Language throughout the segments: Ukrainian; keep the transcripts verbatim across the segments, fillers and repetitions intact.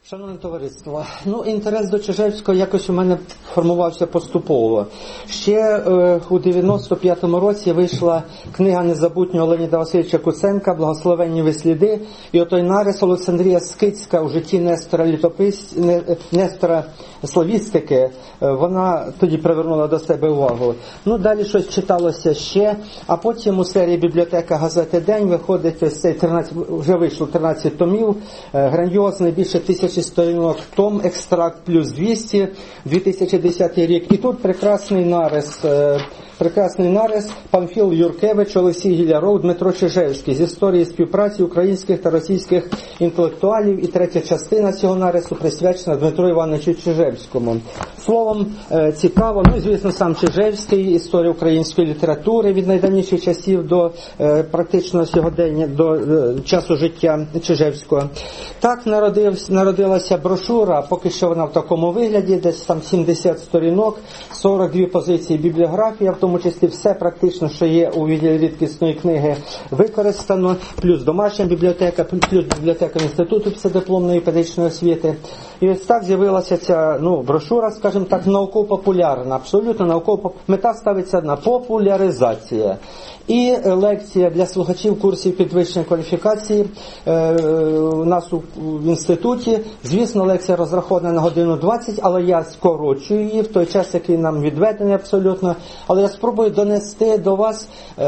Шановне товариство, ну інтерес до Чижевського якось у мене формувався поступово. Ще е, у дев'яносто п'ятому році вийшла книга незабутнього Леоніда Васильовича Куценка «Благословенні сліди», і отой нарис Олександрія Скицька у житті Нестора літопис... Нестора славістики, е, вона тоді привернула до себе увагу. Ну далі щось читалося ще, а потім у серії «Бібліотека газети День» виходить ось цей тринадцять, вже вийшло тринадцять томів, е, грандіозний, більше тисячі сторінок том, екстракт плюс двісті, дві тисячі десятий рік. І тут прекрасний нарис, е, прекрасний нарис Памфіл Юркевич, Олексій Гіляров, Дмитро Чижевський з історії співпраці українських та російських інтелектуалів. І третя частина цього нарису присвячена Дмитру Івановичу Чижевському. Словом, е, цікаво, ну і звісно сам Чижевський, історія української літератури від найдавніших часів до е, практичного сьогодення, до е, часу життя Чижевського. Так народився, народилася брошура, поки що вона в такому вигляді, десь там сімдесят сторінок, сорок дві позиції бібліографія, в тому числі все практично, що є у відділі рідкісної книги, використано, плюс домашня бібліотека, плюс бібліотека Інституту післядипломної педагогічної освіти. І ось так з'явилася ця, ну, брошура, скажімо так, науково-популярна, абсолютно науково, мета ставиться на популяризація. І лекція для слухачів курсів підвищення кваліфікації е, у нас у, в інституті. Звісно, лекція розрахована на годину двадцять, але я скорочую її в той час, який нам відведений абсолютно. Але я спробую донести до вас е,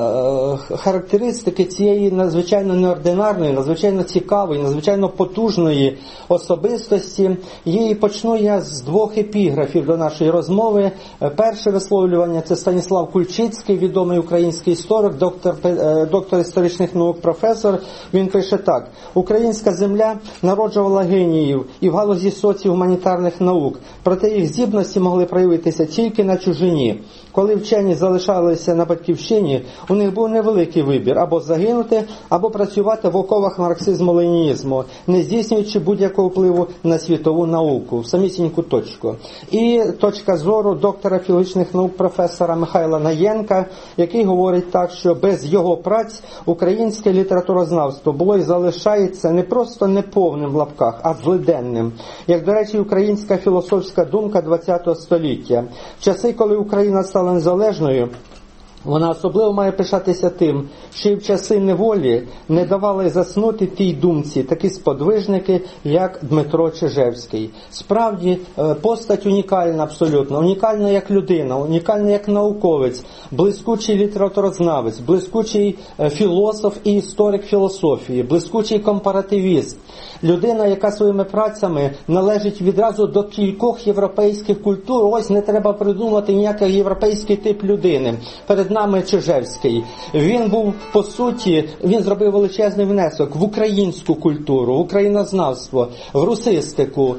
характеристики цієї надзвичайно неординарної, надзвичайно цікавої, надзвичайно потужної особистості. І почну я з двох епіграфів до нашої розмови. Перше висловлювання – це Станіслав Кульчицький, відомий український історик, доктор, доктор історичних наук, професор. Він пише так: «Українська земля народжувала геніїв і в галузі соціогуманітарних наук, проте їх здібності могли проявитися тільки на чужині. Коли вчені залишалися на батьківщині, у них був невеликий вибір – або загинути, або працювати в оковах марксизму-ленінізму, не здійснюючи будь-якого впливу на світову науку, в самісіньку точку». І точка зору доктора філологічних наук професора Михайла Наєнка, який говорить так, що без його праць українське літературознавство було і залишається не просто неповним в лапках, а злиденним. Як, до речі, українська філософська думка ХХ століття. В часи, коли Україна стала незалежною, вона особливо має пишатися тим, що і в часи неволі не давали заснути тій думці такі сподвижники, як Дмитро Чижевський. Справді, постать унікальна абсолютно, унікальна як людина, унікальна як науковець, блискучий літературознавець, блискучий філософ і історик філософії, блискучий компаративіст. Людина, яка своїми працями належить відразу до кількох європейських культур. Ось не треба придумати ніякий європейський тип людини. Перед нами Чижевський. Він був, по суті, він зробив величезний внесок в українську культуру, в українознавство, в русистику.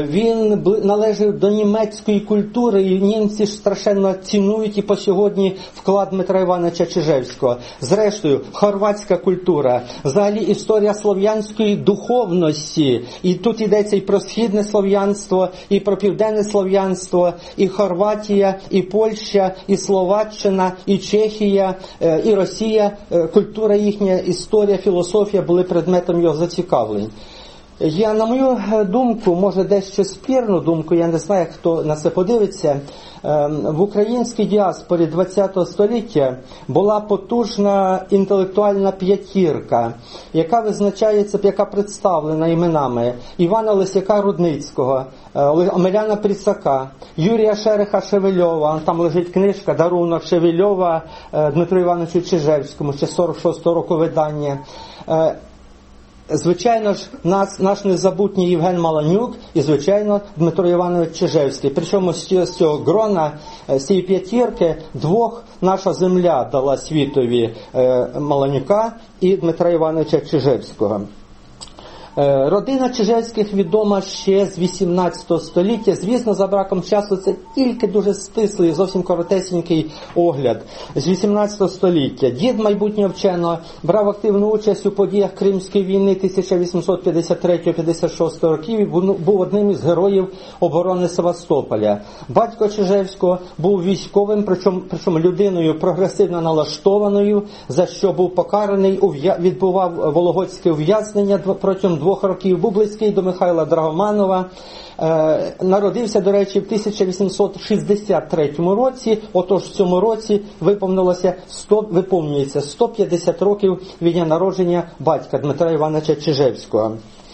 Він належив до німецької культури, і німці страшенно цінують і по сьогодні вклад Дмитра Івановича Чижевського. Зрештою, хорватська культура, взагалі історія слов'янської духовності. І тут йдеться і про східне слов'янство, і про південне слов'янство, і Хорватія, і Польща, і Словаччина, і Чехія, і Росія. Культура їхня, історія, філософія були предметом його зацікавлень. Я, на мою думку, може дещо спірну думку, я не знаю, хто на це подивиться, в українській діаспорі ХХ століття була потужна інтелектуальна п'ятірка, яка визначається, яка представлена іменами Івана Лисяка-Рудницького, Омеляна Прісака, Юрія Шереха-Шевельова, там лежить книжка «Дарунок Шевельова» Дмитру Івановичу Чижевському, ще сорок шостого року видання. Звичайно ж, нас, наш незабутній Євген Маланюк і, звичайно, Дмитро Іванович Чижевський. Причому з цього грона, з цієї п'ятірки, двох наша земля дала світові Маланюка і Дмитра Івановича Чижевського. Родина Чижевських відома ще з вісімнадцятого століття. Звісно, за браком часу це тільки дуже стислий, зовсім коротесенький огляд. З вісімнадцятого століття. Дід майбутнього вченого брав активну участь у подіях Кримської війни тисяча вісімсот п'ятдесят третього - п'ятдесят шостого років і був одним із героїв оборони Севастополя. Батько Чижевського був військовим, причому, причому людиною прогресивно налаштованою, за що був покараний, відбував вологодське ув'язнення протягом двох двох років, був близький до Михайла Драгоманова. Е, народився, до речі, в тисяча вісімсот шістдесят третьому році, отож в цьому році виповнилося сто, виповнюється сто п'ятдесят років від дня народження батька Дмитра Івановича Чижевського.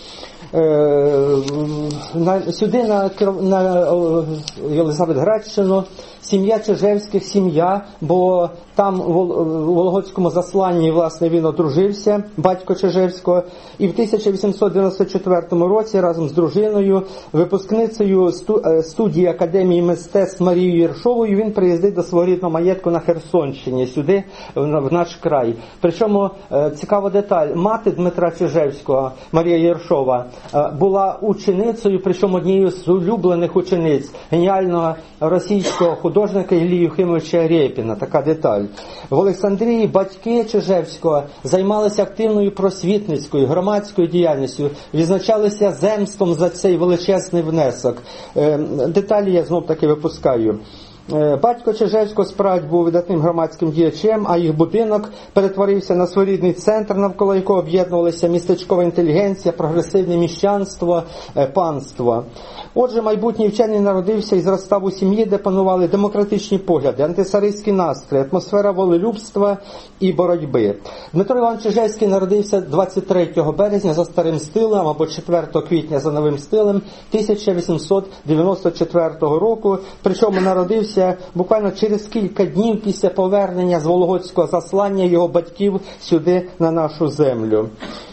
Е, на, сюди на, на Єлизаветградщину сім'я Чижевських, сім'я, бо там в Вологодському засланні, власне, він одружився, батько Чижевського, і в тисяча вісімсот дев'яносто четвертому році разом з дружиною, випускницею студії Академії мистецтв Марією Єршовою, він приїздить до свого рідного маєтку на Херсонщині, сюди, в наш край. Причому цікава деталь, мати Дмитра Чижевського, Марія Єршова, була ученицею, причому однією з улюблених учениць геніального російського художника Іллі Юхимовича Рєпіна. Така деталь. В Олександрії батьки Чижевського займалися активною просвітницькою, громадською діяльністю, відзначалися земством за цей величезний внесок. Деталі я знов таки випускаю. Батько Чижевського справді був видатним громадським діячем, а їх будинок перетворився на своєрідний центр, навколо якого об'єднувалися містечкова інтелігенція, прогресивне міщанство, панство. Отже, майбутній вчений народився і зростав у сім'ї, де панували демократичні погляди, антицаристські настрої, атмосфера волелюбства і боротьби. Дмитро Іванович Чижевський народився двадцять третього березня за старим стилем, або четвертого квітня за новим стилем тисяча вісімсот дев'яносто четвертого року, причому народився буквально через кілька днів після повернення з Вологодського заслання його батьків сюди, на нашу землю.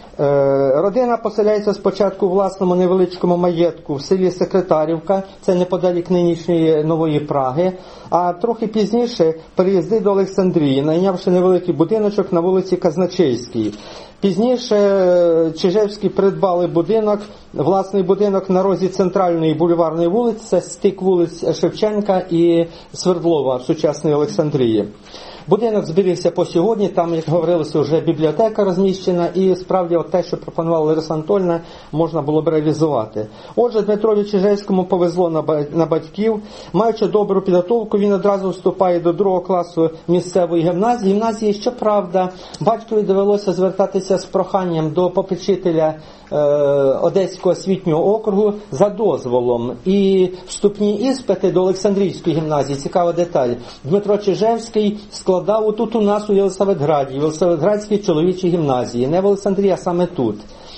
Родина поселяється спочатку у власному невеличкому маєтку в селі Секретарівка, це неподалік нинішньої Нової Праги, а трохи пізніше переїздить до Олександрії, найнявши невеликий будиночок на вулиці Казначейській. Пізніше Чижевські придбали будинок, власний будинок на розі центральної бульварної вулиці, це стик вулиць Шевченка і Свердлова в сучасній Олександрії. Будинок зберігся по сьогодні, там, як говорилося, вже бібліотека розміщена, і справді от те, що пропонувала Лариса Анатольовна, можна було б реалізувати. Отже, Дмитрові Чижевському повезло на батьків. Маючи добру підготовку, він одразу вступає до другого класу місцевої гімназії. Гімназії, щоправда, батькові довелося звертатися з проханням до попечителя Одеського освітнього округу за дозволом. І вступні іспити до Олександрійської гімназії, цікава деталь, Дмитро Чижевський складав тут у нас у Єлисаветграді, в Єлисаветградській чоловічій гімназії, не в Олександрії, а саме тут.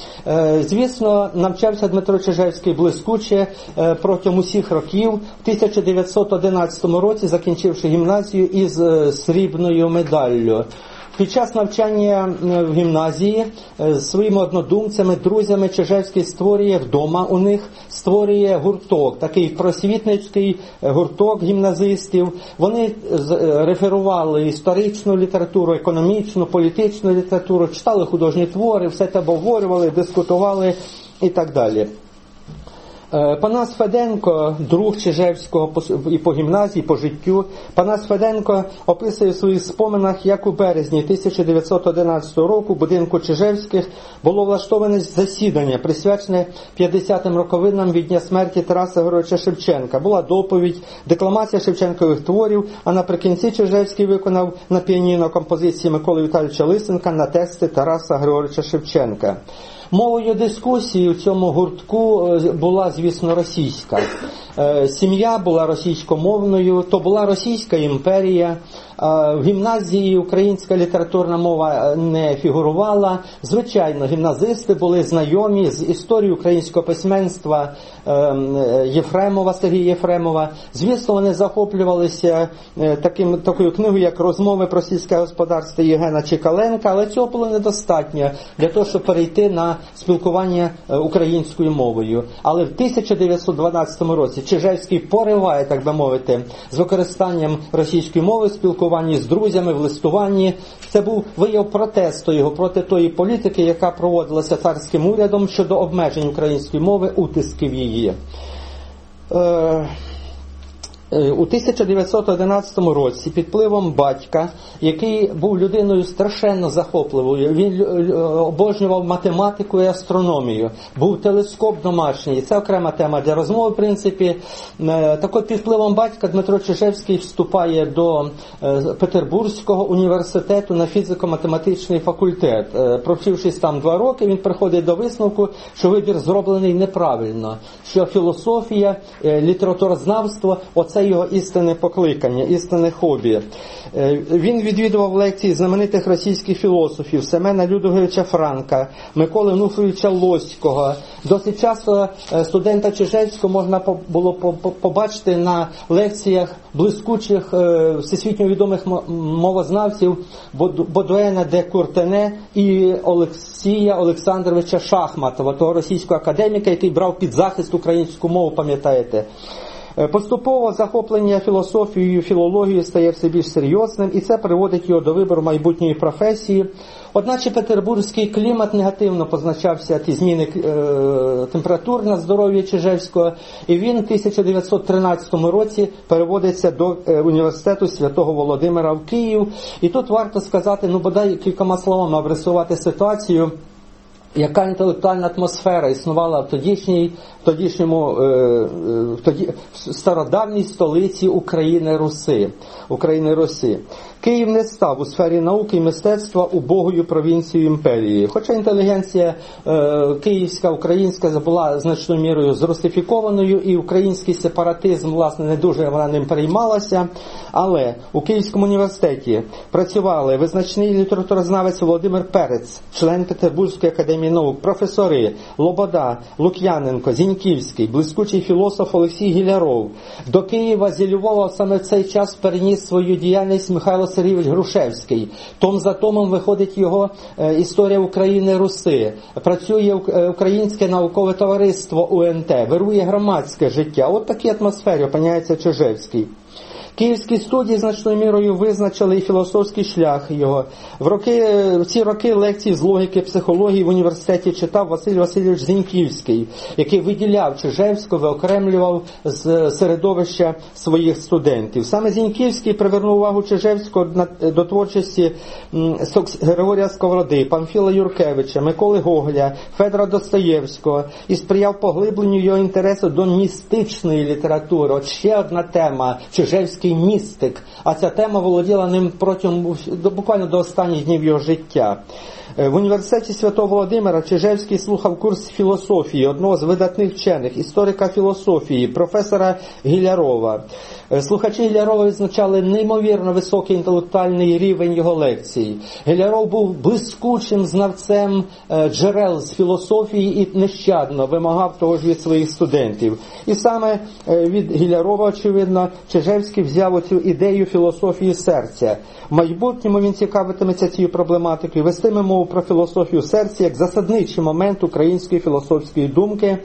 Звісно, навчався Дмитро Чижевський блискуче протягом усіх років. В тисяча дев'ятсот одинадцятому році, закінчивши гімназію із срібною медаллю. Під час навчання в гімназії з своїми однодумцями, друзями Чижевський створює вдома у них, створює гурток, такий просвітницький гурток гімназистів. Вони реферували історичну літературу, економічну, політичну літературу, читали художні твори, все це обговорювали, дискутували і так далі. Панас Феденко, друг Чижевського і по гімназії, і по життю, Панас Феденко описує в своїх споминах, як у березні тисяча дев'ятсот одинадцятого року в будинку Чижевських було влаштоване засідання, присвячене п'ятдесятим роковинам від дня смерті Тараса Григоровича Шевченка. Була доповідь, декламація Шевченкових творів, а наприкінці Чижевський виконав на піаніно композиції Миколи Віталійовича Лисенка на тексти Тараса Григоровича Шевченка. Мовою дискусії у цьому гуртку була, звісно, російська. Сім'я була російськомовною, то була Російська імперія. В гімназії українська літературна мова не фігурувала. Звичайно, гімназисти були знайомі з історією українського письменства Єфремова, Сергія Єфремова. Звісно, вони захоплювалися таким, такою книгою, як «Розмови про сільське господарство» Євгена Чекаленка, але цього було недостатньо для того, щоб перейти на спілкування українською мовою. Але в тисяча дев'ятсот дванадцятому році Чижевський пориває, так би мовити, з використанням російської мови в спілкуванні з друзями, в листуванні. Це був вияв протесту його проти тої політики, яка проводилася царським урядом щодо обмежень української мови, утисків її. У тисяча дев'ятсот одинадцятому році під впливом батька, який був людиною страшенно захопливою, він обожнював математику і астрономію, був телескоп домашній, це окрема тема для розмови, в принципі. Так от під впливом батька Дмитро Чижевський вступає до Петербурзького університету на фізико-математичний факультет. Провчившись там два роки, він приходить до висновку, що вибір зроблений неправильно, що філософія, літературознавство – оце його істинне покликання, істинне хобі. Він відвідував лекції знаменитих російських філософів Семена Людвиговича Франка, Миколи Онуфрійовича Лоського. Досить часто студента Чижевського можна було побачити на лекціях блискучих всесвітньо відомих мовознавців Бодуена де Куртене і Олексія Олександровича Шахматова, того російського академіка, який брав під захист українську мову, пам'ятаєте. Поступово захоплення філософією, філологією стає все більш серйозним, і це приводить його до вибору майбутньої професії. Одначе петербурзький клімат негативно позначався, ті зміни е, температур на здоров'я Чижевського, і він в тисяча дев'ятсот тринадцятому році переводиться до е, університету Святого Володимира в Київ. І тут варто сказати, ну бодай кількома словами обрисувати ситуацію, яка інтелектуальна атмосфера існувала в тодішній, в тодішньому, е, в тоді, в стародавній столиці України Руси, України Руси. Київ не став у сфері науки і мистецтва убогою провінцією імперії. Хоча інтелігенція е, київська, українська була значною мірою зрусифікованою, і український сепаратизм, власне, не дуже вона ним переймалася, але у Київському університеті працювали визначний літературознавець Володимир Перець, член Петербурзької академії наук, професори Лобода, Лук'яненко, Зіньківський, блискучий філософ Олексій Гіляров. До Києва зі Львова саме в цей час переніс свою діяльність Михайло Сергійович Грушевський. Том за томом виходить його е, історія України Руси. Працює е, Українське наукове товариство У Н Т, вирує громадське життя. От такій атмосфері опиняється Чижевський. Київські студії значною мірою визначили і філософський шлях його. В, роки, в ці роки лекції з логіки, психології в університеті читав Василь Васильович Зіньківський, який виділяв Чижевського, виокремлював з середовища своїх студентів. Саме Зіньківський привернув увагу Чижевського до творчості Григорія Сковороди, Памфіла Юркевича, Миколи Гоголя, Федора Достоєвського і сприяв поглибленню його інтересу до містичної літератури. От ще одна тема – Чижевський містик, а ця тема володіла ним протягом, буквально до останніх днів його життя. В університеті Святого Володимира Чижевський слухав курс філософії одного з видатних вчених, історика філософії, професора Гілярова. Слухачі Гілярова відзначали неймовірно високий інтелектуальний рівень його лекцій. Гіляров був блискучим знавцем джерел з філософії і нещадно вимагав того ж від своїх студентів. І саме від Гілярова, очевидно, Чижевський взяв оцю ідею філософії серця. В майбутньому він цікавитиметься цією проблематикою, вестиме мову про філософію серця як засадничий момент української філософської думки.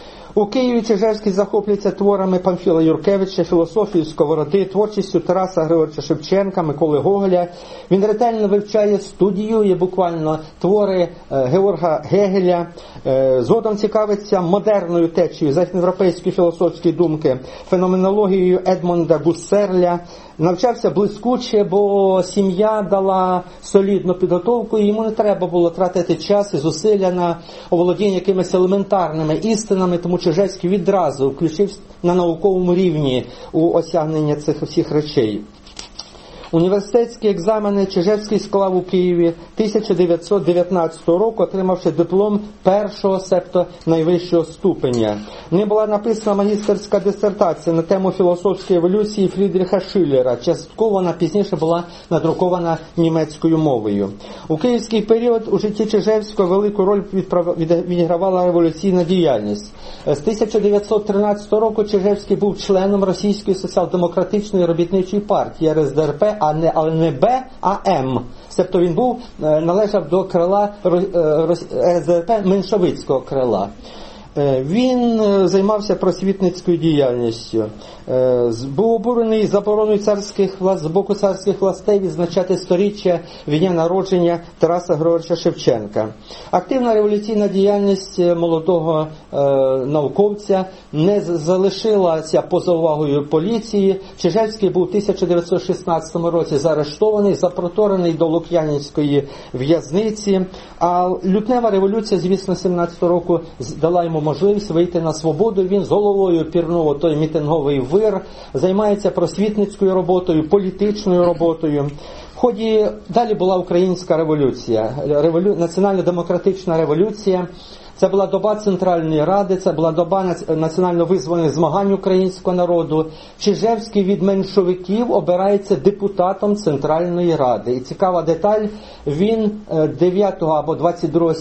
У Києві Чижевський захоплюється творами Памфіла Юркевича, філософією Сковороди, творчістю Тараса Григоровича Шевченка, Миколи Гоголя. Він ретельно вивчає, студіює буквально твори Георга Гегеля. Згодом цікавиться модерною течією західноєвропейської філософської думки, феноменологією Едмонда Гуссерля. Навчався блискуче, бо сім'я дала солідну підготовку, і йому не треба було тратити час і зусилля на оволодіння якимись елементарними істинами, тому Чижевський відразу включився на науковому рівні у осягнення цих всіх речей. Університетські екзамени Чижевський склав у Києві тисяча дев'ятсот дев'ятнадцятого року, отримавши диплом першого, себто найвищого ступеня. В ній була написана магістерська дисертація на тему філософської еволюції Фрідріха Шиллера. Частково вона пізніше була надрукована німецькою мовою. У київський період у житті Чижевського велику роль відігравала революційна діяльність. З тисяча дев'ятсот тринадцятого року Чижевський був членом Російської соціал-демократичної робітничої партії Р С Д Р П, а не, але не Б, а М. Себто він був, належав до крила Р С Д Р П меншовицького крила. Він займався просвітницькою діяльністю. Був обурений забороною царських власт, з боку царських властей відзначати сторіччя від дня народження Тараса Григоровича Шевченка. Активна революційна діяльність молодого е, науковця не залишилася поза увагою поліції. Чижевський був у тисяча дев'ятсот шістнадцятому році заарештований, запроторений до Лук'янівської в'язниці, а лютнева революція, звісно, сімнадцятого року дала йому можливість вийти на свободу. Він з головою пірнув у той мітинговий вир, займається просвітницькою роботою, політичною роботою. В ході далі була українська революція, револю... національно-демократична революція. Це була доба Центральної Ради, це була доба національно-визвольних змагань українського народу. Чижевський від меншовиків обирається депутатом Центральної Ради. І цікава деталь, він дев'ятого або двадцять другого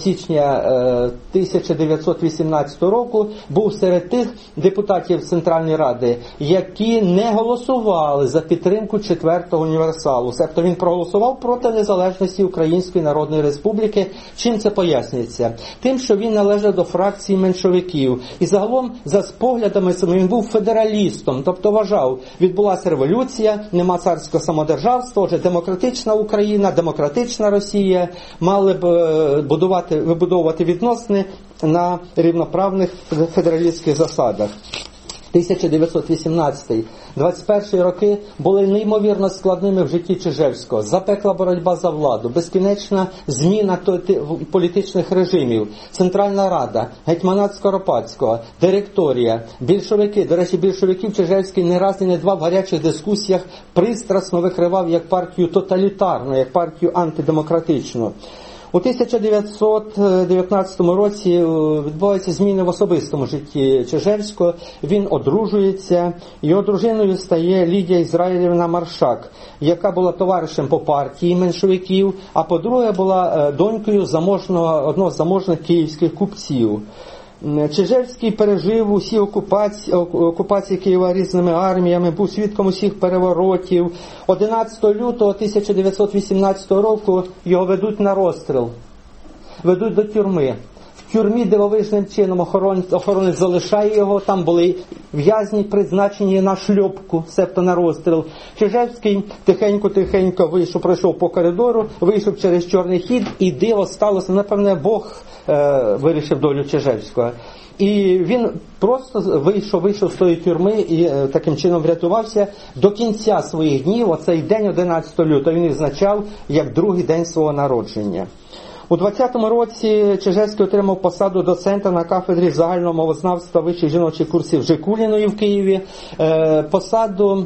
січня тисяча дев'ятсот вісімнадцятого року був серед тих депутатів Центральної Ради, які не голосували за підтримку четвертого універсалу. Тобто він проголосував проти незалежності Української Народної Республіки. Чим це пояснюється? Тим, що він належав до фракції меншовиків. І загалом, за поглядами своїми, він був федералістом, тобто вважав, відбулася революція, нема царського самодержавства, отже, демократична Україна, демократична Росія мали б будувати, вибудовувати відносини на рівноправних федералістських засадах. тисяча дев'ятсот вісімнадцятий - двадцять перший роки були неймовірно складними в житті Чижевського. Запекла боротьба за владу, безкінечна зміна політичних режимів, Центральна Рада, гетьманат Скоропадського, директорія, більшовики. До речі, більшовиків Чижевський не раз і не два в гарячих дискусіях пристрасно викривав як партію тоталітарну, як партію антидемократичну. У тисяча дев'ятсот дев'ятнадцятому році відбуваються зміни в особистому житті Чижевського. Він одружується, його дружиною стає Лідія Ізраїлівна Маршак, яка була товаришем по партії меншовиків, а по-друге була донькою заможного, одного з заможних київських купців. Чижевський пережив усі окупації, окупації Києва різними арміями, був свідком усіх переворотів. одинадцятого лютого тисяча дев'ятсот вісімнадцятого року його ведуть на розстріл, ведуть до тюрми. В тюрмі дивовижним чином охоронець, охоронець залишає його, там були в'язні, призначені на шльопку, себто на розстріл. Чижевський тихенько-тихенько вийшов, пройшов по коридору, вийшов через чорний хід, і диво сталося, напевне, Бог е, вирішив долю Чижевського. І він просто вийшов, вийшов з тої тюрми і е, таким чином врятувався. До кінця своїх днів, оцей день одинадцятого лютого, він відзначав як другий день свого народження. У двадцятому році Чижевський отримав посаду доцента на кафедрі загального мовознавства вищих жіночих курсів Жикуліної в Києві, е, посаду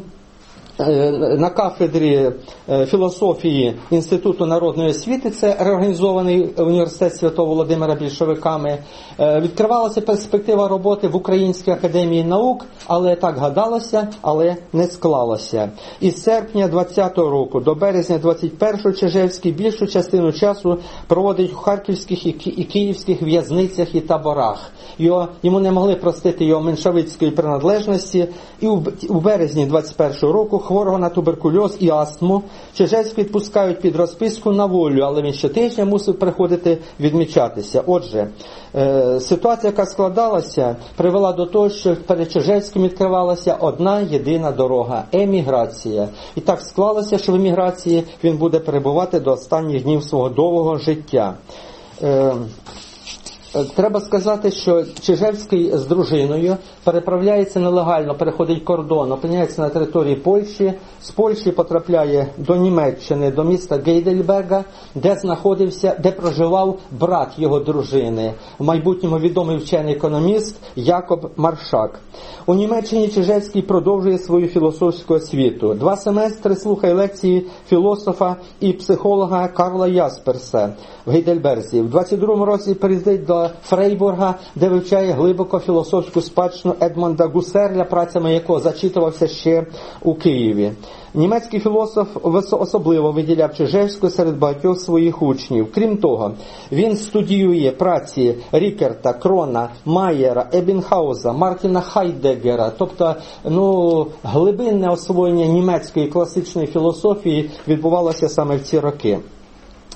на кафедрі філософії Інституту народної освіти, це реорганізований університет Святого Володимира більшовиками. Відкривалася перспектива роботи в Українській академії наук, але так гадалося, але не склалося. Із серпня двадцятого року до березня двадцять першого Чижевський більшу частину часу проводить у харківських і київських в'язницях і таборах. Його, йому не могли простити його меншовицької приналежності, і у, у березні двадцять першого року хворого на туберкульоз і астму Чижевський відпускають під розписку на волю, але він щотижня мусив приходити відмічатися. Отже, е, ситуація, яка складалася, привела до того, що перед Чижевським відкривалася одна єдина дорога – еміграція. І так склалося, що в еміграції він буде перебувати до останніх днів свого довгого життя. Е, Треба сказати, що Чижевський з дружиною переправляється нелегально, переходить кордон, опиняється на території Польщі, з Польщі потрапляє до Німеччини, до міста Гейдельберга, де знаходився, де проживав брат його дружини, в майбутньому відомий вчений-економіст Якоб Маршак. У Німеччині Чижевський продовжує свою філософську освіту. Два семестри слухає лекції філософа і психолога Карла Ясперса в Гейдельберзі. В двадцять другому році переїздить до Фрейбурга, де вивчає глибоко філософську спадщину Едмонда Гусерля, працями якого зачитувався ще у Києві. Німецький філософ особливо виділяв Чижевського серед багатьох своїх учнів. Крім того, він студіює праці Рікерта, Крона, Майєра, Ебінгhausа, Мартіна Хайдеггера, тобто ну, глибинне освоєння німецької класичної філософії відбувалося саме в ці роки.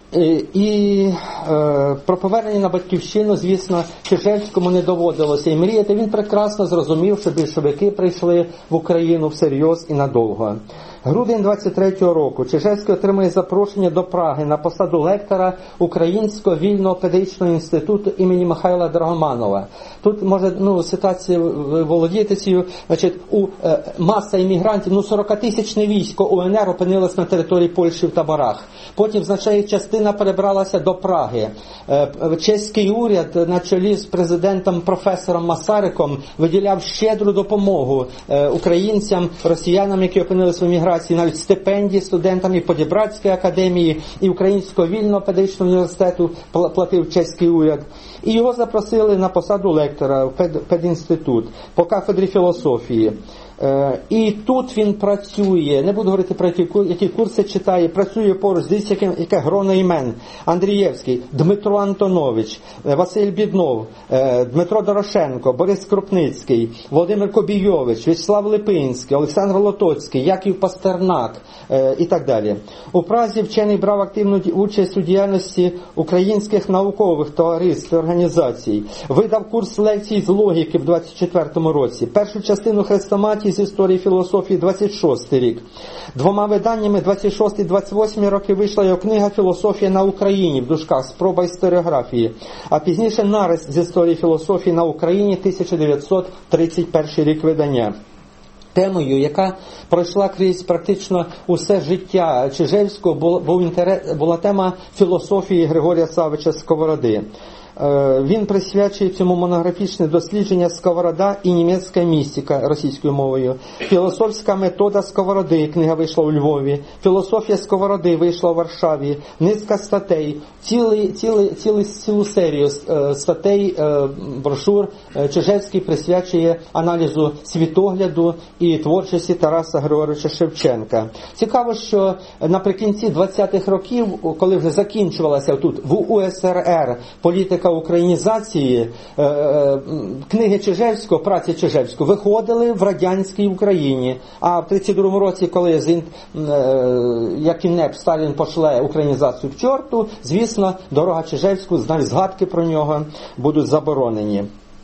І, і е, про повернення на батьківщину, звісно, Чижевському не доводилося і мріяти. Він прекрасно зрозумів, що більшовики прийшли в Україну всерйоз і надовго. Грудень двадцять третього року Чижевський отримує запрошення до Праги на посаду лектора Українського вільного педагогічного інституту імені Михайла Драгоманова. Тут, може, ну, ситуація, ви володієте цією, значить, у е, маса іммігрантів, ну, сорокатисячне військо УНР опинилось на території Польщі в таборах. Потім, значить, їх частина перебралася до Праги. Е, чеський уряд на чолі з президентом професором Масариком виділяв щедру допомогу е, українцям, росіянам, які опинились в еміграції, навіть стипендії студентам і Подібратської академії, і Українського вільного педагогічного університету платив чеський уряд. І його запросили на посаду лектора в пед, педінститут по кафедрі філософії. Е, і тут він працює, не буду говорити про які, які курси читає, працює поруч, дивіться, яке, яке гроно імен: Андрієвський, Дмитро Антонович, Василь Біднов, е, Дмитро Дорошенко, Борис Крупницький, Володимир Кобійович, В'ячеслав Липинський, Олександр Лотоцький, Яків Пастернак е, і так далі. У Празі вчений брав активну участь у діяльності українських наукових товариств і організацій. Видав курс лекцій з логіки в двадцять четвертому році. Першу частину хрестоматії з історії філософії двадцять шостий рік. Двома виданнями двадцять шостий двадцять восьмий роки вийшла його книга «Філософія на Україні» в дужках «Спроба історіографії», а пізніше нарис з історії філософії на Україні тисяча дев'ятсот тридцять перший рік видання. Темою, яка пройшла крізь практично усе життя Чижевського, був інтерес, була тема філософії Григорія Савича Сковороди. Він присвячує цьому монографічне дослідження «Сковорода і німецька містика» російською мовою. «Філософська метода Сковороди» книга вийшла у Львові. «Філософія Сковороди» вийшла у Варшаві. Низка статей, цілий, цілий, цілий, цілу серію статей, брошур Чижевський присвячує аналізу світогляду і творчості Тараса Григоровича Шевченка. Цікаво, що наприкінці двадцятих років, коли вже закінчувалася тут в УСРР політика українізації, книги Чижевського, праці Чижевського виходили в радянській Україні. А в тридцять другому році, коли як і НЕП Сталін пошле українізацію в чорту, звісно, дорога Чижевського, навіть згадки про нього будуть заборонені.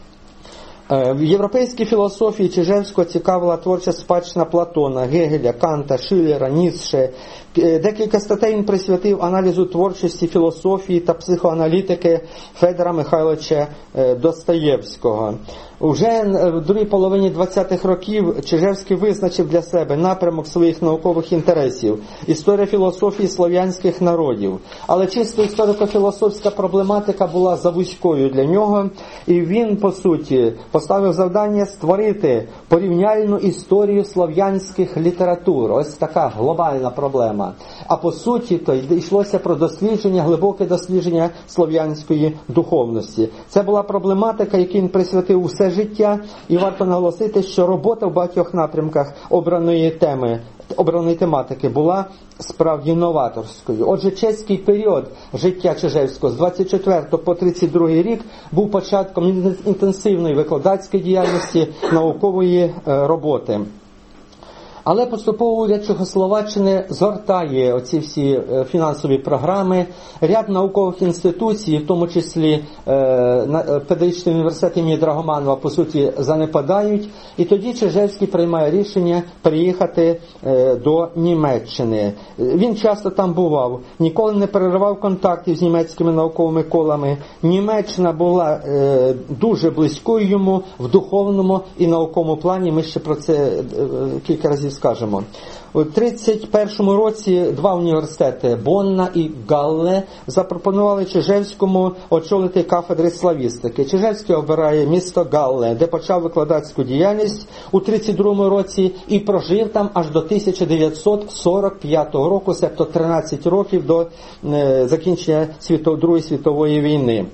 В європейській філософії Чижевського цікавила творча спадщина Платона, Гегеля, Канта, Шиллера, Ніцше. Декілька статей він присвятив аналізу творчості філософії та психоаналітики Федора Михайловича Достоєвського. Уже в другій половині двадцятих років Чижевський визначив для себе напрямок своїх наукових інтересів – історія філософії слов'янських народів. Але чисто історико-філософська проблематика була завузькою для нього, і він, по суті, поставив завдання створити порівняльну історію слов'янських літератур. Ось така глобальна проблема. А по суті, то йшлося про дослідження, глибоке дослідження слов'янської духовності. Це була проблематика, якій він присвятив усе життя, і варто наголосити, що робота в багатьох напрямках обраної теми, обраної тематики була справді новаторською. Отже, чеський період життя Чижевського з двадцять четвертого по тридцять другий рік був початком інтенсивної викладацької діяльності, наукової роботи. Але поступово уряд Чехословаччини згортає оці всі фінансові програми, ряд наукових інституцій, в тому числі педагогічний університет імені Драгоманова, по суті, занепадають, і тоді Чижевський приймає рішення переїхати до Німеччини. Він часто там бував, ніколи не переривав контактів з німецькими науковими колами. Німеччина була дуже близькою йому в духовному і науковому плані, ми ще про це кілька разів скажемо. У тридцять першому році два університети, Бонна і Галле, запропонували Чижевському очолити кафедри славістики. Чижевський обирає місто Галле, де почав викладацьку діяльність у тридцять другому році і прожив там аж до тисяча дев'ятсот сорок п'ятого року, тобто тринадцять років до е, закінчення світо, Другої світової війни.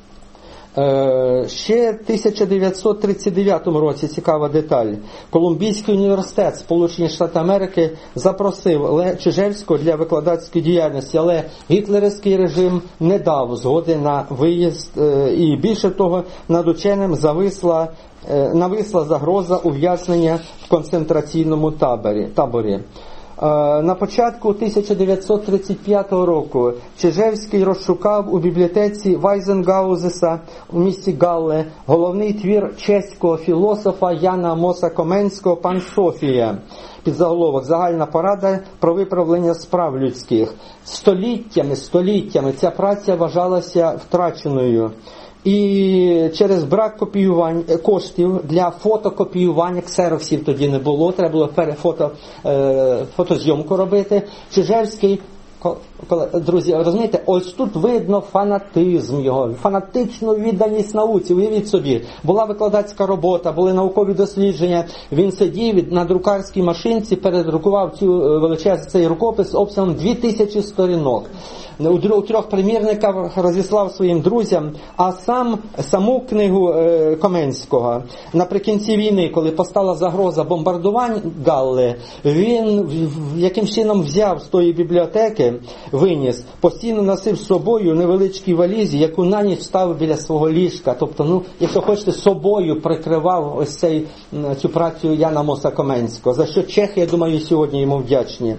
Ще в тисяча дев'ятсот тридцять дев'ятому році, цікава деталь, Колумбійський університет Сполучені Штати Америки запросив Чижевського для викладацької діяльності, але гітлерівський режим не дав згоди на виїзд, і більше того, над ученим зависла, нависла загроза ув'язнення в концентраційному таборі. таборі. На початку тисяча дев'ятсот тридцять п'ятого року Чижевський розшукав у бібліотеці Вайзенгаузеса у місті Галле головний твір чеського філософа Яна Амоса Коменського «Пан Софія» під заголовок «Загальна порада про виправлення справ людських». Століттями, століттями ця праця вважалася втраченою. І через брак копіювань, коштів для фотокопіювання, ксероксів тоді не було, треба було фото, е, фотозйомку робити. Чижевський, друзі, розумієте, ось тут видно фанатизм його, фанатичну відданість науці. Уявіть собі, була викладацька робота, були наукові дослідження, він сидів на друкарській машинці, передрукував цю величезний цей рукопис обсягом дві тисячі сторінок. У трьох примірниках розіслав своїм друзям, а сам саму книгу е, Коменського наприкінці війни, коли постала загроза бомбардувань Галли, він яким чином взяв з тої бібліотеки, виніс, постійно носив з собою невеличкій валізі, яку на ніч ставив біля свого ліжка. Тобто, ну, якщо хочете, собою прикривав ось цей, цю працю Яна Амоса Коменського, за що чехи, я думаю, сьогодні йому вдячні.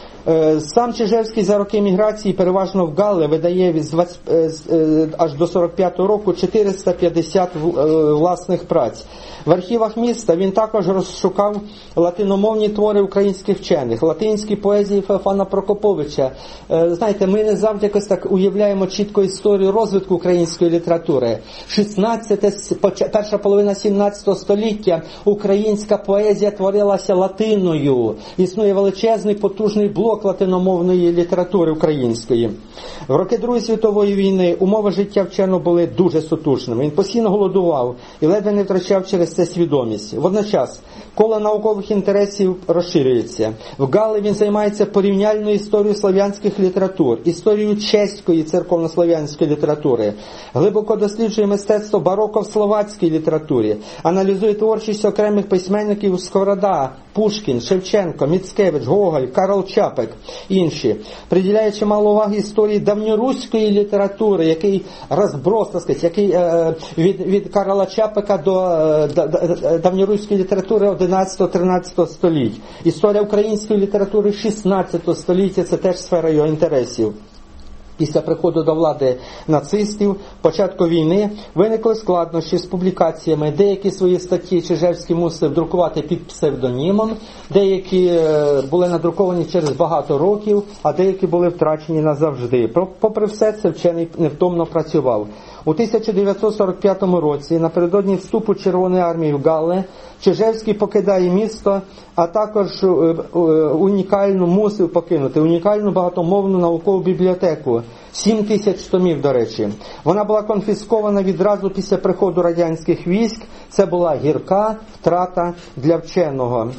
Сам Чижевський за роки міграції переважно в Галле видає від двадцять, аж до сорок п'ятого року чотириста п'ятдесят власних праць. В архівах міста він також розшукав латиномовні твори українських вчених, латинські поезії Феофана Прокоповича. Знаєте, ми не завжди якось так уявляємо чітко історію розвитку української літератури. шістнадцяте, перша половина сімнадцятого століття українська поезія творилася латиною. Існує величезний потужний блок латиномовної літератури української. В роки Другої світової війни умови життя вченого були дуже сутужними. Він постійно голодував і ледве не втрачав через це свідомість. Водночас, коло наукових інтересів розширюється. В Галлі він займається порівняльною історією слав'янських літератур, історією чеської церковно-слав'янської літератури, глибоко досліджує мистецтво бароко в словацькій літературі, аналізує творчість окремих письменників Сковорода, Пушкін, Шевченко, Міцкевич, Гоголь, Карл Чапек, інші. Приділяє чимало уваги історії давньоруської літератури, який розброс, так сказати, який е, від, від Карла Чапека до е, да, да, давньоруської літератури одинадцятого-тринадцятого століть. Історія української літератури шістнадцятого століття – це теж сфера його інтересів. Після приходу до влади нацистів, початку війни, виникли складнощі з публікаціями. Деякі свої статті Чижевський мусив друкувати під псевдонімом, деякі були надруковані через багато років, а деякі були втрачені назавжди. Попри все це, вчений невтомно працював. У тисяча дев'ятсот сорок п'ятому році, напередодні вступу Червоної армії в Галле, Чижевський покидає місто, а також унікальну, мусив покинути унікальну багатомовну наукову бібліотеку. Сім тисяч томів, до речі. Вона була конфіскована відразу після приходу радянських військ. Це була гірка втрата для вченого.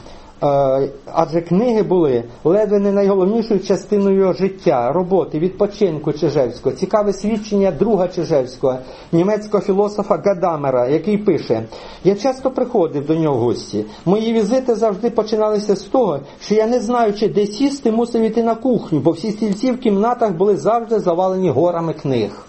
Адже книги були ледве не найголовнішою частиною його життя, роботи, відпочинку Чижевського. Цікаве свідчення друга Чижевського, німецького філософа Гадамера, який пише: «Я часто приходив до нього в гості. Мої візити завжди починалися з того, що я, не знаючи, де сісти, мусив іти на кухню, бо всі стільці в кімнатах були завжди завалені горами книг».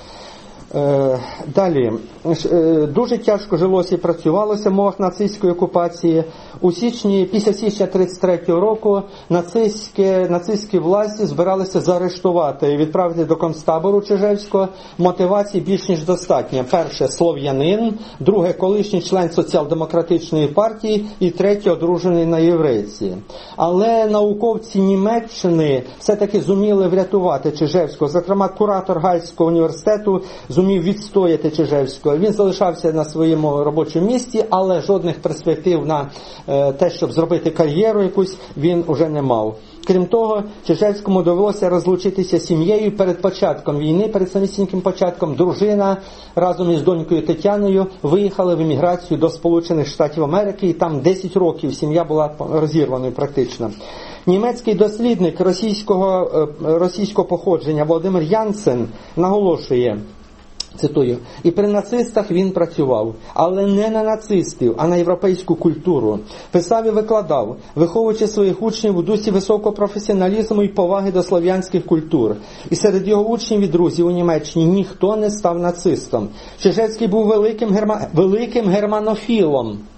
Далі. Дуже тяжко жилося і працювалося в мовах нацистської окупації. У січні, після січня тридцять третього року нацистські, нацистські власті збиралися заарештувати і відправити до концтабору Чижевського. Мотивації більш ніж достатньо. Перше – слов'янин, друге – колишній член соціал-демократичної партії і третє – одружений на єврейці. Але науковці Німеччини все-таки зуміли врятувати Чижевського. Зокрема, куратор Гальського університету зумів відстояти Чижевського. Він залишався на своєму робочому місці, але жодних перспектив на е, те, щоб зробити кар'єру якусь, він уже не мав. Крім того, Чижевському довелося розлучитися з сім'єю перед початком війни, перед самісіньким початком. Дружина разом із донькою Тетяною виїхали в еміграцію до Сполучених Штатів Америки, і там десять років сім'я була розірваною практично. Німецький дослідник російського, російського походження Володимир Янсен наголошує, цитую: «І при нацистах він працював, але не на нацистів, а на європейську культуру. Писав і викладав, виховуючи своїх учнів у дусі високого професіоналізму і поваги до слов'янських культур. І серед його учнів і друзів у Німеччині ніхто не став нацистом. Чижевський був великим, герма... великим германофілом.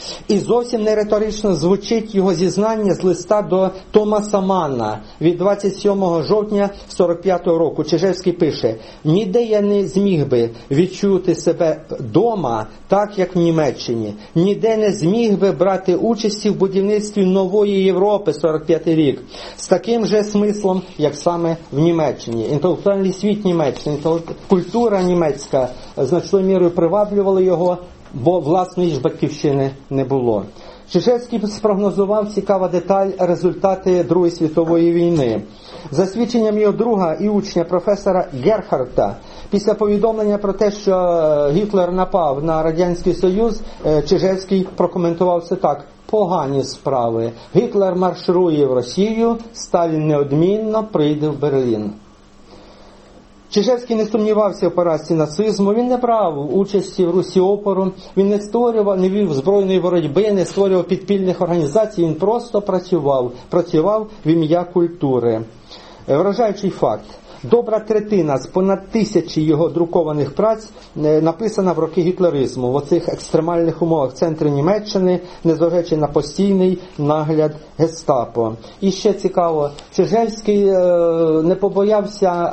І зовсім не риторично звучить його зізнання з листа до Томаса Манна від двадцять сьомого жовтня сорок п'ятого року. Чижевський пише: «Ніде я не зміг би відчути себе дома, так як в Німеччині. Ніде не зміг би брати участі в будівництві нової Європи, сорок п'ятий рік, з таким же смислом, як саме в Німеччині. Інтелектуальний світ Німеччини, культура німецька значною мірою приваблювали його, бо власної ж батьківщини не було». Чижевський спрогнозував, цікава деталь, результати Другої світової війни. За свідченням його друга і учня професора Герхарта, після повідомлення про те, що Гітлер напав на Радянський Союз, Чижевський прокоментував це так: «Погані справи. Гітлер марширує в Росію, Сталін неодмінно прийде в Берлін». Чижевський не сумнівався в поразці нацизму, він не брав участі в русі опору, він не створював, не вів збройної боротьби, не створював підпільних організацій, він просто працював, працював в ім'я культури. Вражаючий факт. Добра третина з понад тисячі його друкованих праць написана в роки гітлеризму, в оцих екстремальних умовах центру Німеччини, незважаючи на постійний нагляд гестапо. І ще цікаво, Чижевський не побоявся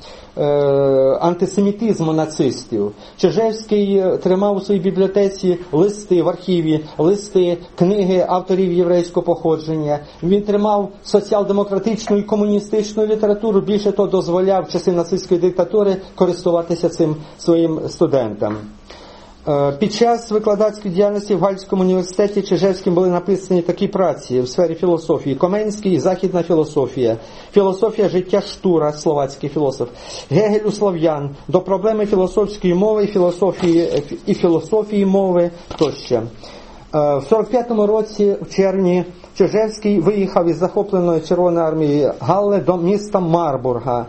антисемітизму нацистів. Чижевський тримав у своїй бібліотеці листи в архіві, листи, книги авторів єврейського походження. Він тримав соціал-демократичну і комуністичну літературу, більше того, дозволяв в часи нацистської диктатури користуватися цим своїм студентам. Під час викладацької діяльності в Гальському університеті Чижевським були написані такі праці в сфері філософії: Коменський і західна філософія, філософія життя Штура, словацький філософ, Гегель у слов'ян, до проблеми філософської мови і філософії, і філософії мови тощо. В сорок п'ятому році, в червні, Чижевський виїхав із захопленої Червоної армії Галле до міста Марбурга.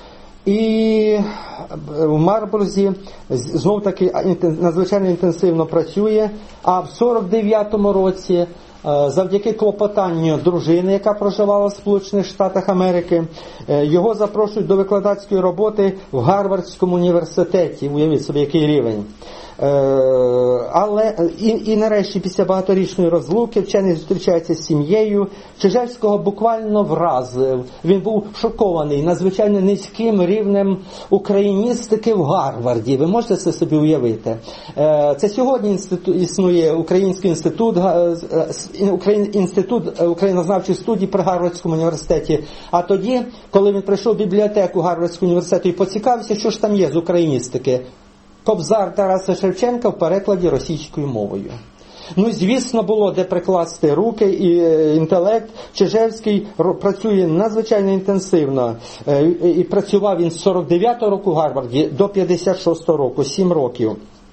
І в Марбурзі знов таки надзвичайно інтенсивно працює, а в сорок дев'ятому році, завдяки клопотанню дружини, яка проживала в Сполучених Штатах Америки, його запрошують до викладацької роботи в Гарвардському університеті. Уявіть собі, який рівень. Але і, і нарешті після багаторічної розлуки вчений зустрічається з сім'єю. Чижевського буквально вразив. Він був шокований надзвичайно низьким рівнем україністики в Гарварді. Ви можете це собі уявити? Це сьогодні інститут, існує Український інститут, інститут українознавчих студій при Гарвардському університеті. А тоді, коли він прийшов в бібліотеку Гарвардського університету і поцікавився, що ж там є з україністики, Кобзар Тараса Шевченка в перекладі російською мовою. Ну, звісно, було де прикласти руки і інтелект. Чижевський працює надзвичайно інтенсивно. І працював він з сорок дев'ятого року в Гарварді до п'ятдесят шостого року, сім років.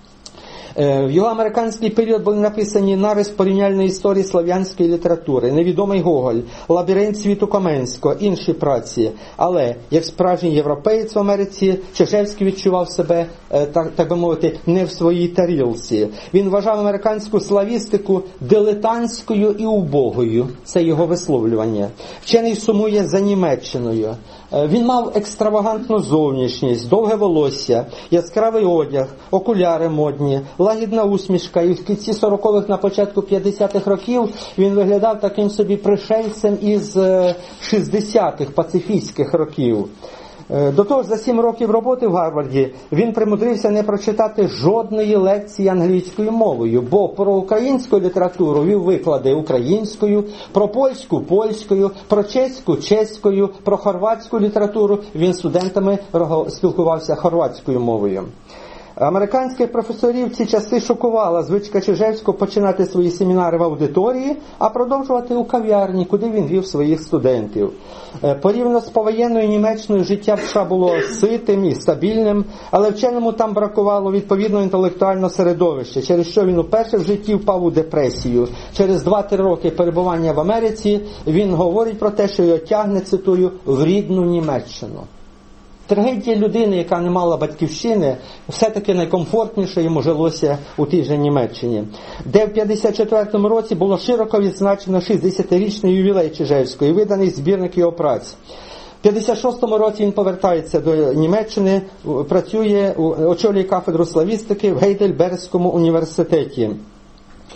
В його американський період були написані нарис порівняльної історії слов'янської літератури, Невідомий Гоголь, Лабіринт світу Коменського, інші праці. Але, як справжній європеєць в Америці, Чижевський відчував себе, так, так би мовити, не в своїй тарілці. Він вважав американську славістику дилетантською і убогою. Це його висловлювання. Вчений сумує за Німеччиною. Він мав екстравагантну зовнішність, довге волосся, яскравий одяг, окуляри модні, лагідна усмішка, і в кінці сорокових, на початку п'ятдесятих років він виглядав таким собі пришельцем із шістдесятих пацифістських років. До того ж, за сім років роботи в Гарварді він примудрився не прочитати жодної лекції англійською мовою, бо про українську літературу вів виклади українською, про польську – польською, про чеську – чеською, про хорватську літературу він з студентами спілкувався хорватською мовою. Американських професорів в ці часи шокувала звичка Чижевського починати свої семінари в аудиторії, а продовжувати у кав'ярні, куди він вів своїх студентів. Порівняно з повоєнною Німеччиною життя в США було ситим і стабільним, але вченому там бракувало відповідного інтелектуального середовища, через що він уперше в житті впав у депресію. Через два-три роки перебування в Америці він говорить про те, що його тягне, цитую, в рідну Німеччину. Трагедія людини, яка не мала батьківщини, все-таки найкомфортніше йому жилося у тій же Німеччині, де в п'ятдесят четвертому році було широко відзначено шістдесятирічний ювілей Чижевського і виданий збірник його праць. В п'ятдесят шостому році він повертається до Німеччини, працює, очолює кафедру славістики в Гейдельбергському університеті.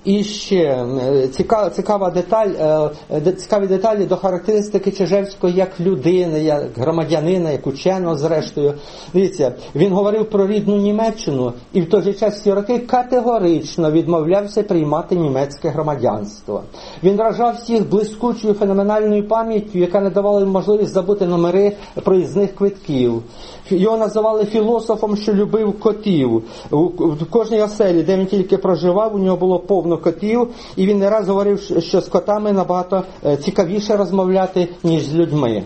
І ще цікава, цікава деталь, цікаві деталі до характеристики Чижевського як людини, як громадянина, як ученого зрештою. Дивіться, він говорив про рідну Німеччину і в той же час ці роки категорично відмовлявся приймати німецьке громадянство. Він вражав всіх блискучою феноменальною пам'яттю, яка не давала їм можливість забути номери проїзних квитків. Його називали філософом, що любив котів. В кожній оселі, де він тільки проживав, у нього було повно котів, і він не раз говорив, що з котами набагато цікавіше розмовляти, ніж з людьми.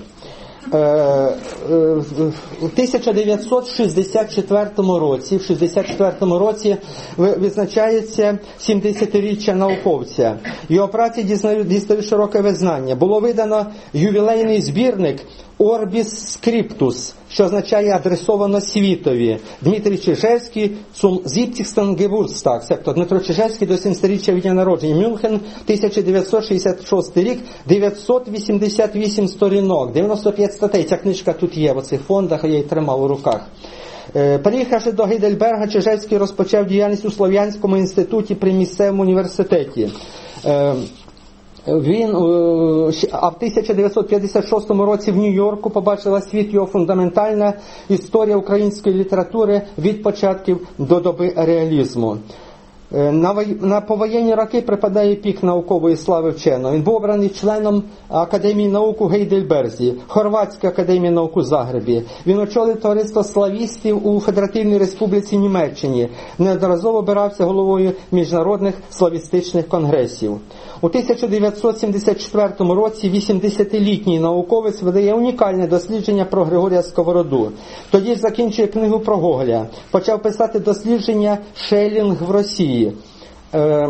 У тисяча дев'ятсот шістдесят четвертому році, в шістдесят четвертому році відзначається сімдесятиріччя науковця. Його праці дістають широке визнання. Було видано ювілейний збірник Orbis Scriptus, що означає адресовано світові. Дмитрій Чижевський, zum siebzigsten Geburtstag, тобто Дмитро Чижевський до сімдесятиріччя від дня народження. Мюнхен, тисяча дев'ятсот шістдесят шостий рік, дев'ятсот вісімдесят вісім сторінок, дев'яносто п'ять статей. Ця книжка тут є в оцих фондах, я її тримав у руках. Приїхавши до Гейдельберга, Чижевський розпочав діяльність у Слов'янському інституті при місцевому університеті. Він, а в тисяча дев'ятсот п'ятдесят шостому році в Нью-Йорку побачила світ його фундаментальна історія української літератури від початків до доби реалізму. На, на повоєнні роки припадає пік наукової слави вченого. Він був обраний членом Академії наук у Гейдельберзі, Хорватської академії наук у Загребі. Він очолив товариство славістів у Федеративній Республіці Німеччині. Неодноразово обирався головою міжнародних славістичних конгресів. У тисяча дев'ятсот сімдесят четвертому році вісімдесятилітній науковець видає унікальне дослідження про Григорія Сковороду. Тоді ж закінчує книгу про Гоголя. Почав писати дослідження «Шеллінг в Росії». Е,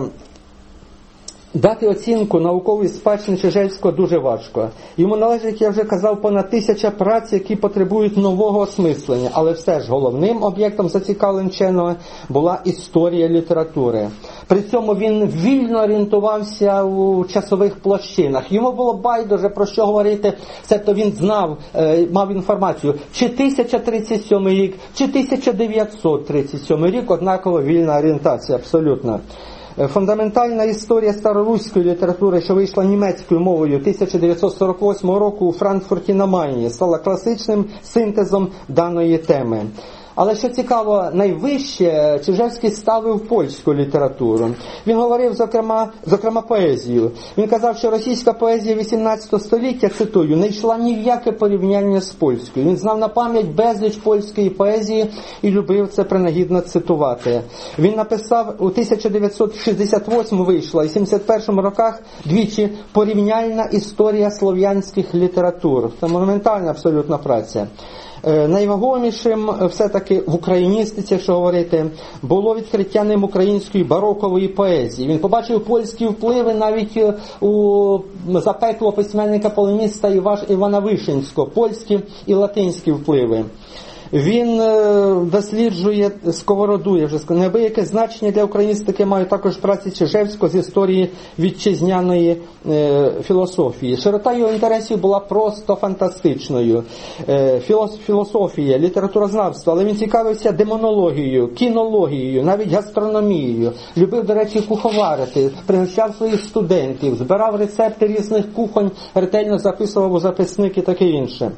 Дати оцінку наукової спадщини Чижевського дуже важко. Йому належить, як я вже казав, понад тисяча праць, які потребують нового осмислення. Але все ж головним об'єктом зацікавлень вченого була історія літератури. При цьому він вільно орієнтувався у часових площинах. Йому було байдуже про що говорити, тобто він знав, мав інформацію, чи тисяча тридцять сьомий рік, чи тисяча дев'ятсот тридцять сьомий рік, однаково вільна орієнтація, абсолютно. Фундаментальна історія староруської літератури, що вийшла німецькою мовою тисяча дев'ятсот сорок восьмого року у Франкфурті на Майні, стала класичним синтезом даної теми. Але що цікаво, найвище Чижевський ставив польську літературу. Він говорив, зокрема, зокрема поезію. Він казав, що російська поезія вісімнадцятого століття, цитую, не йшла ні в яке порівняння з польською. Він знав на пам'ять безліч польської поезії і любив це принагідно цитувати. Він написав, у тисяча дев'ятсот шістдесят восьмому вийшла і сімдесят першому роках двічі порівняльна історія слов'янських літератур. Це монументальна абсолютна праця. Найвагомішим все-таки в україністиці, якщо говорити, було відкриття ним української барокової поезії. Він побачив польські впливи навіть у запеклого письменника-полеміста Івана Вишинського, польські і латинські впливи. Він досліджує Сковороду, я вже сказав, неабияке значення для україністики мають також праці Чижевського з історії вітчизняної е, філософії. Широта його інтересів була просто фантастичною. Е, філос, філософія, літературознавство, але він цікавився демонологією, кінологією, навіть гастрономією. Любив, до речі, куховарити, пригощав своїх студентів, збирав рецепти різних кухонь, ретельно записував у записники і таке інше.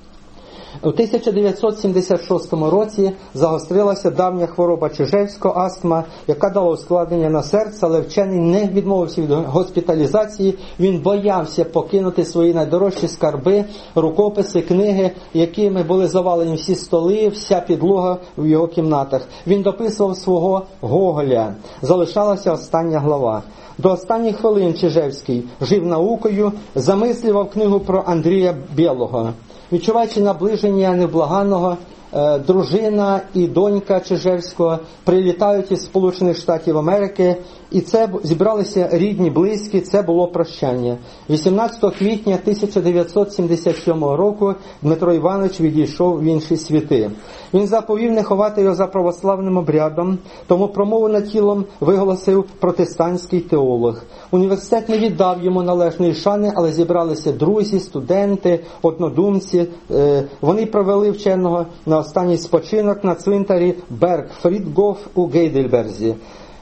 У тисяча дев'ятсот сімдесят шостому році загострилася давня хвороба Чижевського, астма, яка дала ускладнення на серце, але вчений не відмовився від госпіталізації. Він боявся покинути свої найдорожчі скарби, рукописи, книги, якими були завалені всі столи, вся підлога в його кімнатах. Він дописував свого Гоголя. Залишалася остання глава. До останніх хвилин Чижевський жив наукою, замислював книгу про Андрія Білого. Відчуваючи наближення невблаганного, е, дружина і донька Чижевського прилітають із Сполучених Штатів Америки, і це зібралися рідні, близькі, це було прощання. вісімнадцятого квітня тисяча дев'ятсот сімдесят сьомого року Дмитро Іванович відійшов в інші світи. Він заповів не ховати його за православним обрядом, тому промову над тілом виголосив протестантський теолог. Університет не віддав йому належної шани, але зібралися друзі, студенти, однодумці. Вони провели вченого на останній спочинок на цвинтарі Бергфрідгоф у Гейдельберзі.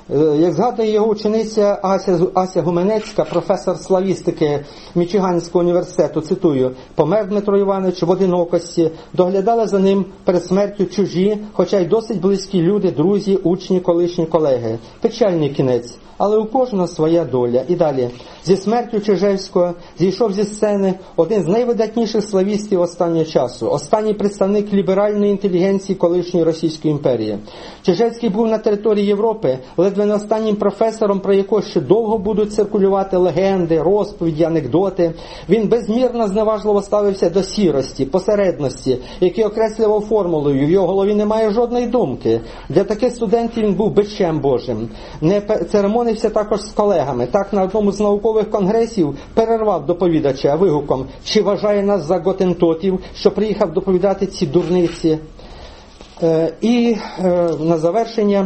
Як згадує його учениця Ася, Ася Гуменецька, професор славістики Мічиганського університету, цитую, «Помер Дмитро Іванович в одинокості, доглядали за ним перед смертю чужі, хоча й досить близькі люди, друзі, учні, колишні колеги. Печальний кінець. Але у кожного своя доля». І далі. Зі смертю Чижевського зійшов зі сцени один з найвидатніших славістів останнього часу, останній представник ліберальної інтелігенції колишньої Російської імперії. Чижевський був на території Європи ледве не останнім професором, про якого ще довго будуть циркулювати легенди, розповіді, анекдоти. Він безмірно зневажливо ставився до сірості, посередності, які окреслював формулою. В його голові немає жодної думки. Для таких студентів він був бичем Божим. Не церемонився також з колегами. Так, на одному з наукових конгресів перервав доповідача вигуком: «Чи вважає нас за готентотів, що приїхав доповідати ці дурниці?» Е, і е, на завершення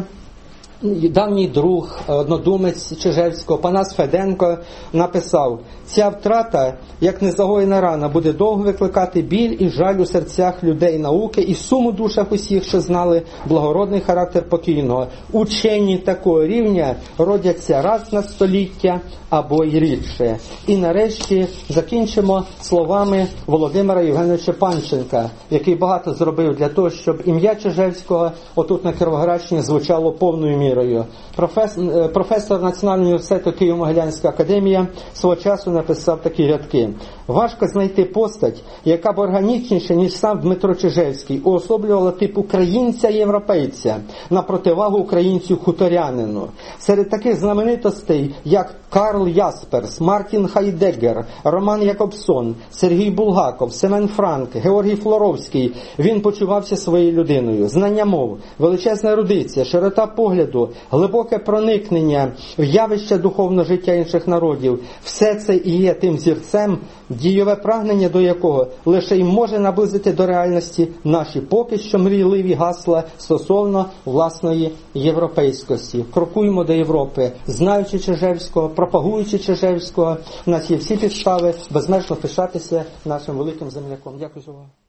давній друг, однодумець Чижевського, Панас Феденко, написав: «Ця втрата, як незагоєна рана, буде довго викликати біль і жаль у серцях людей науки і сум у душах усіх, що знали благородний характер покійного. Учені такого рівня родяться раз на століття або й рідше». І нарешті закінчимо словами Володимира Євгеновича Панченка, який багато зробив для того, щоб ім'я Чижевського отут на Кіровоградщині звучало повною мірою. Професор, професор Національного університету Києво-Могилянська академія свого часу написав такі рядки: «Важко знайти постать, яка б органічніше, ніж сам Дмитро Чижевський, уособлювала тип українця-європейця на противагу українцю-хуторянину. Серед таких знаменитостей, як Карл Ясперс, Мартін Хайдеггер, Роман Якобсон, Сергій Булгаков, Семен Франк, Георгій Флоровський, він почувався своєю людиною. Знання мов, величезна ерудиція, широта погляду, глибоке проникнення в явища духовного життя інших народів – все це і є тим зірцем, дійове прагнення до якого лише й може наблизити до реальності наші поки що мрійливі гасла стосовно власної європейськості. Крокуємо до Європи, знаючи Чижевського, пропагуючи Чижевського. У нас є всі підстави безмежно пишатися нашим великим земляком. Дякую за увагу.